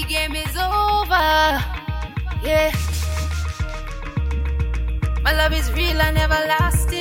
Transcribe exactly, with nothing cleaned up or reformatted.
the game is over. Yeah. My love is real and everlasting.